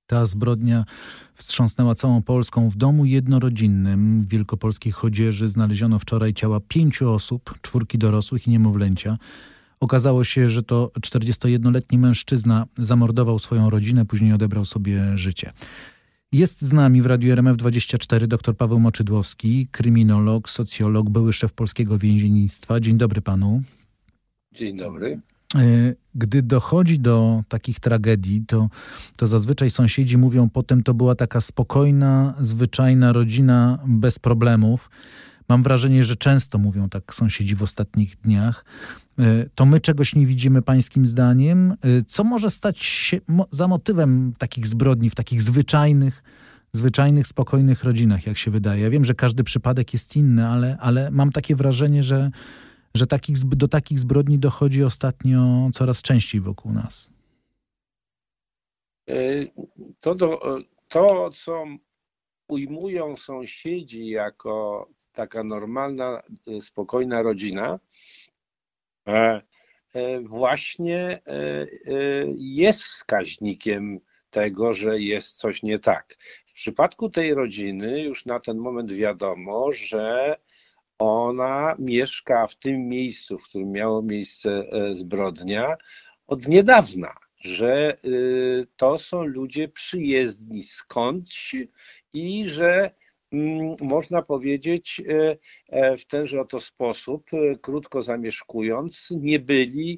Ta zbrodnia wstrząsnęła całą Polską. W domu jednorodzinnym w wielkopolskiej Chodzieży znaleziono wczoraj ciała 5 osób, 4 dorosłych i niemowlęcia. Okazało się, że to 41-letni mężczyzna zamordował swoją rodzinę, później odebrał sobie życie. Jest z nami w Radiu RMF24 dr Paweł Moczydłowski, kryminolog, socjolog, były szef polskiego więziennictwa. Dzień dobry panu. Dzień dobry. Gdy dochodzi do takich tragedii, to zazwyczaj sąsiedzi mówią potem, to była taka spokojna, zwyczajna rodzina bez problemów. Mam wrażenie, że często mówią tak sąsiedzi w ostatnich dniach. To my czegoś nie widzimy pańskim zdaniem? Co może stać się za motywem takich zbrodni w takich zwyczajnych, spokojnych rodzinach, jak się wydaje? Ja wiem, że każdy przypadek jest inny, ale mam takie wrażenie, że do takich zbrodni dochodzi ostatnio coraz częściej wokół nas. To, co ujmują sąsiedzi jako taka normalna, spokojna rodzina, właśnie jest wskaźnikiem tego, że jest coś nie tak. W przypadku tej rodziny już na ten moment wiadomo, że ona mieszka w tym miejscu, w którym miało miejsce zbrodnia, od niedawna, że to są ludzie przyjezdni skądś i że można powiedzieć w tenże oto sposób, krótko zamieszkując, nie byli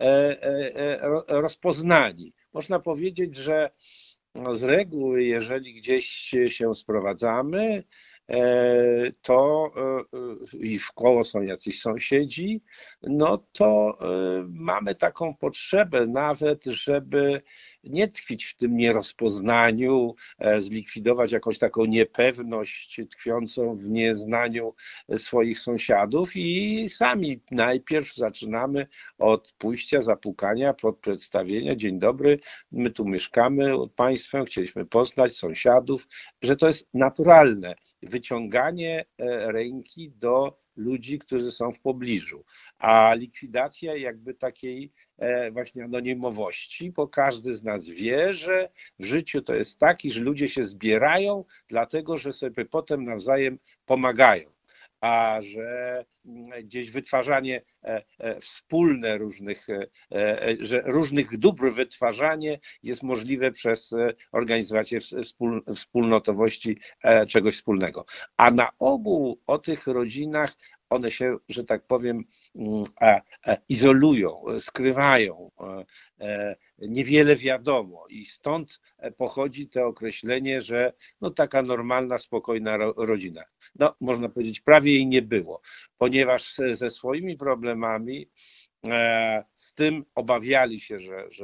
rozpoznani. Można powiedzieć, że z reguły, jeżeli gdzieś się sprowadzamy, to i w koło są jacyś sąsiedzi, no to mamy taką potrzebę nawet, żeby nie tkwić w tym nierozpoznaniu, zlikwidować jakąś taką niepewność tkwiącą w nieznaniu swoich sąsiadów i sami najpierw zaczynamy od pójścia, zapukania, przedstawienia. Dzień dobry, my tu mieszkamy państwem, chcieliśmy poznać sąsiadów, że to jest naturalne. Wyciąganie ręki do ludzi, którzy są w pobliżu, a likwidacja jakby takiej właśnie anonimowości, bo każdy z nas wie, że w życiu to jest tak, iż ludzie się zbierają, dlatego że sobie potem nawzajem pomagają, a że gdzieś wytwarzanie wspólne różnych dóbr wytwarzanie jest możliwe przez organizację wspólnotowości czegoś wspólnego. A na ogół o tych rodzinach one się, że tak powiem, izolują, skrywają, niewiele wiadomo i stąd pochodzi to określenie, że no taka normalna, spokojna rodzina. No, można powiedzieć, prawie jej nie było, ponieważ ze swoimi problemami z tym obawiali się,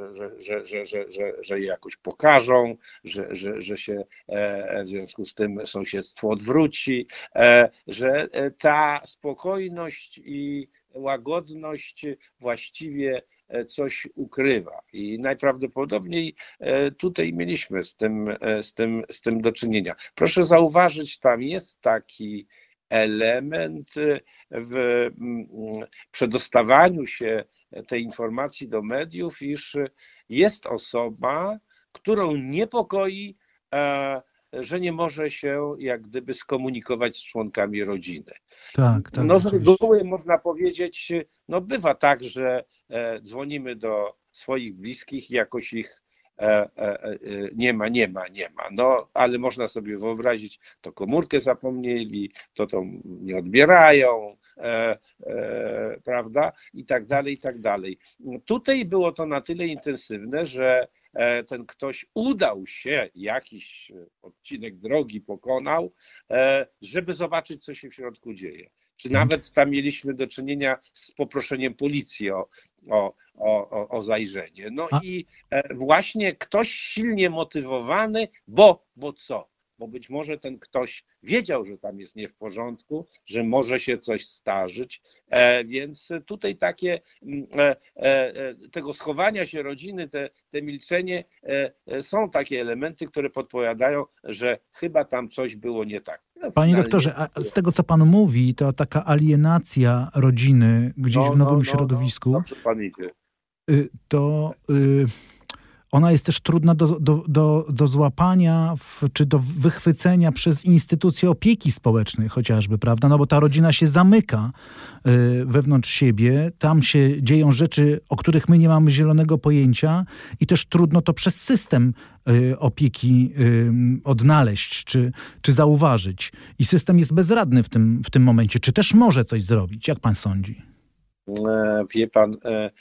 że je jakoś pokażą, że się w związku z tym sąsiedztwo odwróci, że ta spokojność i łagodność właściwie coś ukrywa. I najprawdopodobniej tutaj mieliśmy z tym do czynienia. Proszę zauważyć, tam jest taki element w przedostawaniu się tej informacji do mediów, iż jest osoba, którą niepokoi, że nie może się jak gdyby skomunikować z członkami rodziny. Tak, no z reguły można powiedzieć, no bywa tak, że dzwonimy do swoich bliskich i jakoś ich nie ma. No, ale można sobie wyobrazić, to komórkę zapomnieli, to nie odbierają, prawda? I tak dalej. Tutaj było to na tyle intensywne, że ten ktoś udał się, jakiś odcinek drogi pokonał, żeby zobaczyć, co się w środku dzieje. Czy nawet tam mieliśmy do czynienia z poproszeniem policji o zajrzenie. No i właśnie ktoś silnie motywowany, bo co? Bo być może ten ktoś wiedział, że tam jest nie w porządku, że może się coś zdarzyć, więc tutaj takie tego schowania się rodziny, te milczenie, są takie elementy, które podpowiadają, że chyba tam coś było nie tak. No, panie doktorze, a z tego co pan mówi, to taka alienacja rodziny gdzieś w nowym środowisku, dobrze pan idzie. ona jest też trudna do złapania czy do wychwycenia przez instytucje opieki społecznej chociażby, prawda? No bo ta rodzina się zamyka wewnątrz siebie, tam się dzieją rzeczy, o których my nie mamy zielonego pojęcia i też trudno to przez system opieki odnaleźć czy zauważyć. I system jest bezradny w tym momencie. Czy też może coś zrobić? Jak pan sądzi? Wie pan,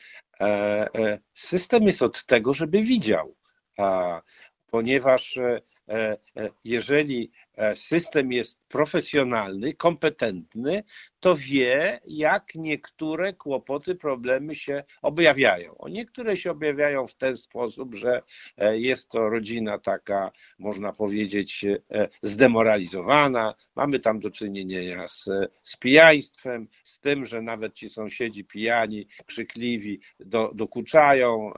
system jest od tego, żeby widział, ponieważ jeżeli system jest profesjonalny, kompetentny, to wie, jak niektóre kłopoty, problemy się objawiają. Niektóre się objawiają w ten sposób, że jest to rodzina taka, można powiedzieć, zdemoralizowana. Mamy tam do czynienia z pijaństwem, z tym, że nawet ci sąsiedzi pijani, krzykliwi dokuczają,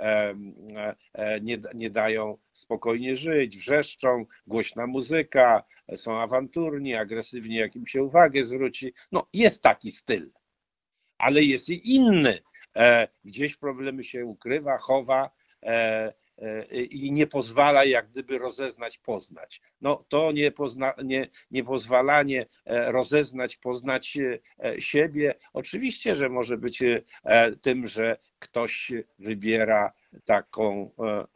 nie dają spokojnie żyć, wrzeszczą, głośna muzyka, są awanturni, agresywni, jak im się uwagę zwróci. No, jest taki styl, ale jest i inny. Gdzieś problemy się ukrywa, chowa i nie pozwala jak gdyby rozeznać, poznać. No, to niepozwalanie rozeznać, poznać siebie, oczywiście, że może być tym, że ktoś wybiera taką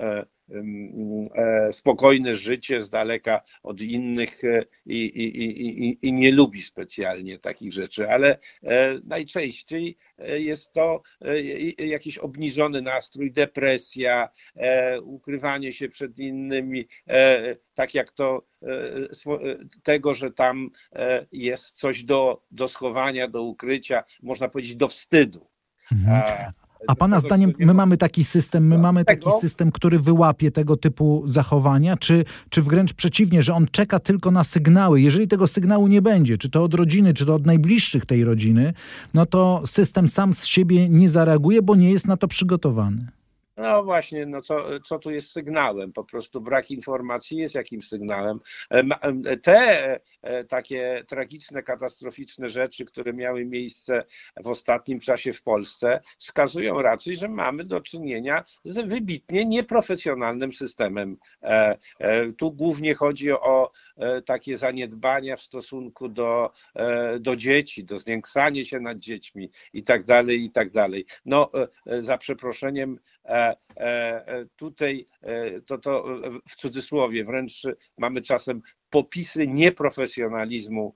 spokojne życie z daleka od innych i nie lubi specjalnie takich rzeczy, ale najczęściej jest to jakiś obniżony nastrój, depresja, ukrywanie się przed innymi, tak jak tego, że tam jest coś do schowania, do ukrycia, można powiedzieć do wstydu. A pana zdaniem my mamy taki system, który wyłapie tego typu zachowania, czy wręcz przeciwnie, że on czeka tylko na sygnały? Jeżeli tego sygnału nie będzie, czy to od rodziny, czy to od najbliższych tej rodziny, no to system sam z siebie nie zareaguje, bo nie jest na to przygotowany. No właśnie, no co tu jest sygnałem? Po prostu brak informacji jest jakimś sygnałem. Te takie tragiczne, katastroficzne rzeczy, które miały miejsce w ostatnim czasie w Polsce, wskazują raczej, że mamy do czynienia z wybitnie nieprofesjonalnym systemem. Tu głównie chodzi o takie zaniedbania w stosunku do dzieci, do znęcania się nad dziećmi i tak dalej, i tak dalej. No, za przeproszeniem, tutaj to w cudzysłowie wręcz mamy popisy nieprofesjonalizmu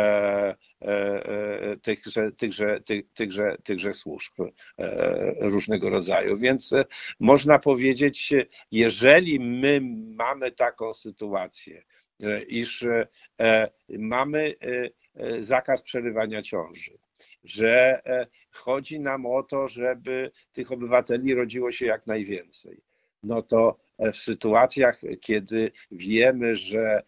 tychże służb różnego rodzaju. Więc można powiedzieć, jeżeli my mamy taką sytuację, iż mamy zakaz przerywania ciąży, że chodzi nam o to, żeby tych obywateli rodziło się jak najwięcej. No to w sytuacjach, kiedy wiemy, że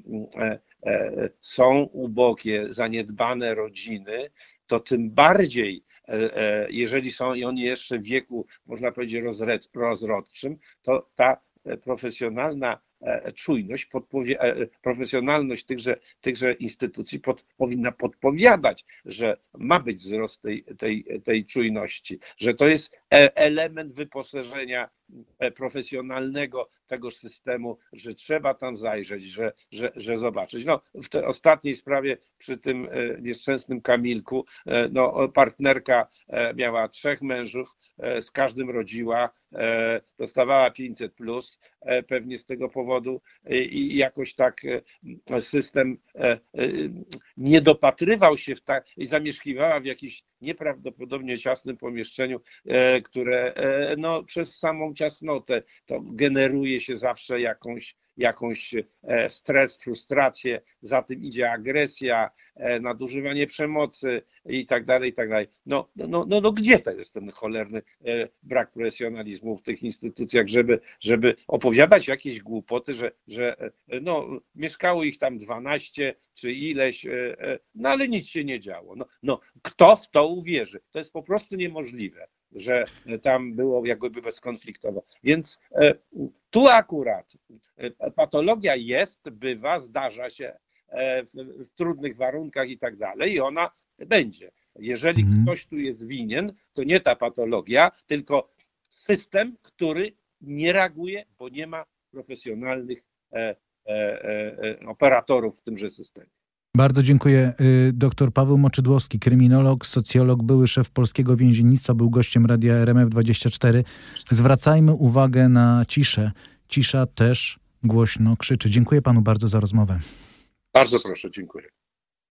są ubogie, zaniedbane rodziny, to tym bardziej, jeżeli są i oni jeszcze w wieku, można powiedzieć, rozrodczym, to ta profesjonalna czujność, profesjonalność tychże instytucji powinna podpowiadać, że ma być wzrost tej czujności, że to jest element wyposażenia profesjonalnego tegoż systemu, że trzeba tam zajrzeć, że zobaczyć. No, w tej ostatniej sprawie przy tym nieszczęsnym Kamilku, no, partnerka miała 3 mężów, z każdym rodziła, dostawała 500+, pewnie z tego powodu i jakoś tak system nie dopatrywał się i zamieszkiwała w jakimś nieprawdopodobnie ciasnym pomieszczeniu, które no, przez samą ciasnotę to generuje się zawsze jakąś stres, frustrację, za tym idzie agresja, nadużywanie przemocy i tak dalej, i tak dalej. No gdzie to jest ten cholerny brak profesjonalizmu w tych instytucjach, żeby opowiadać jakieś głupoty, że no, mieszkało ich tam 12 czy ileś, no ale nic się nie działo. No, kto w to uwierzy? To jest po prostu niemożliwe, że tam było jakby bezkonfliktowo. Więc tu akurat patologia jest, bywa, zdarza się w trudnych warunkach i tak dalej i ona będzie. Jeżeli ktoś tu jest winien, to nie ta patologia, tylko system, który nie reaguje, bo nie ma profesjonalnych operatorów w tymże systemie. Bardzo dziękuję. Dr Paweł Moczydłowski, kryminolog, socjolog, były szef polskiego więziennictwa, był gościem Radia RMF24. Zwracajmy uwagę na ciszę. Cisza też głośno krzyczy. Dziękuję panu bardzo za rozmowę. Bardzo proszę, dziękuję.